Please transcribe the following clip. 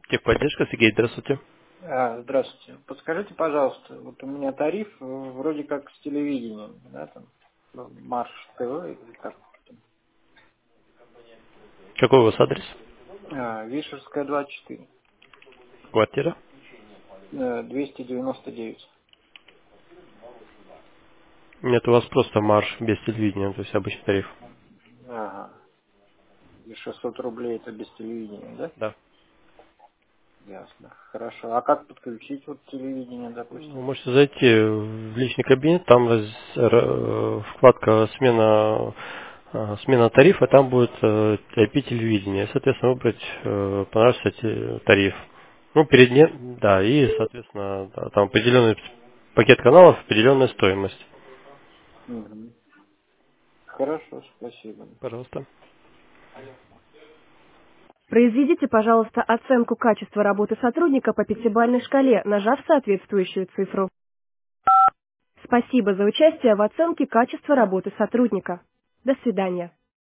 Техподдержка, Сергей, здравствуйте. Здравствуйте. Подскажите, пожалуйста, вот у меня тариф вроде как с телевидением, да, там, Марш ТВ или как там, Какой у вас адрес? Вишерская, 24, Квартира? 299. Нет, у вас просто марш без телевидения, то есть обычный тариф. Ага. И 600 рублей это без телевидения, да? Да. Ясно. Хорошо. А как подключить вот телевидение, Вы допустим? можете зайти в личный кабинет, там вкладка смена тарифа, там будет IP телевидение. Соответственно, выбрать понравившийся тариф. Ну, перед ним, да, и, соответственно, да, там определенный пакет каналов, определенная стоимость. Мгм. Хорошо, спасибо. Пожалуйста. Произведите, пожалуйста, оценку качества работы сотрудника по пятибалльной шкале, нажав соответствующую цифру. Спасибо за участие в оценке качества работы сотрудника. До свидания.